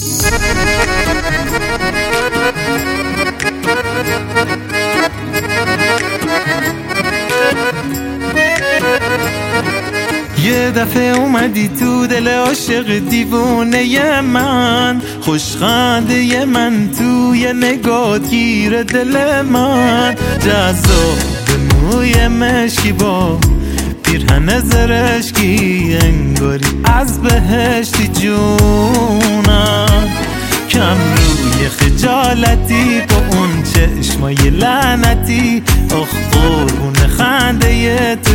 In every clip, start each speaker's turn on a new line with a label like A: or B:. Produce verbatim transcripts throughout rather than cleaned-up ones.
A: یه دفعه اومدی تو دل عاشق دیوونه من، خوشخنده من توی نگات گیر دل من، جذاب موی مشکی با پیرهن زرشکی، انگاری از بهشتی جونم، کم روی خجالتی با اون چشمای لعنتی، آخ قربون خنده تو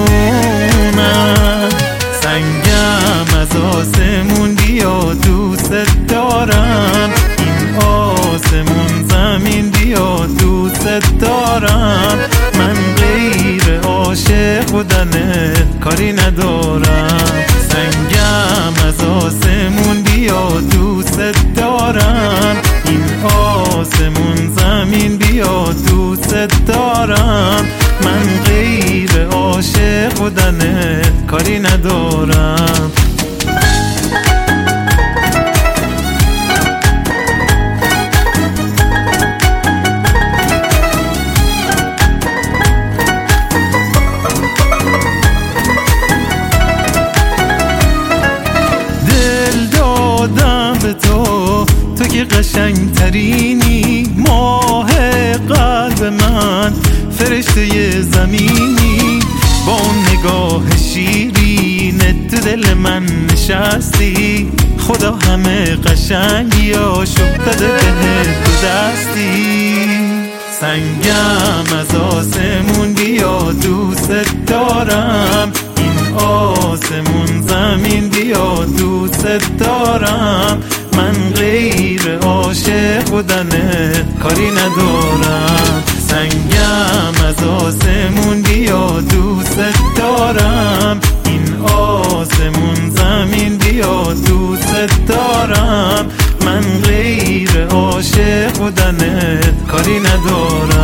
A: جونم، سنگم از آسمون بیا دوست دارم، این آسمون زمین بیا دوست دارم، من غیر عاشق بودنت کاری ندارم، سنگم از آسمون بیا دوست دارم، این آسمون زمین بیا دوست دارم، من غیر عاشق بودنت کاری ندارم. تو که قشنگ ترینی، ماه قلب من، فرشته زمینی، با اون نگاه شیرینت تو دل من نشستی، خدا همه قشنگی هاشو داده به تو دستی، سنگم از آسمون بیا دوست دارم، این آسمون زمین بیا دوست دارم، من غیر عاشق بودنت کاری ندارم، سنگم از آسمون بیا دوست دارم، این آسمون زمین بیا دوست دارم، من غیر عاشق بودنت کاری ندارم.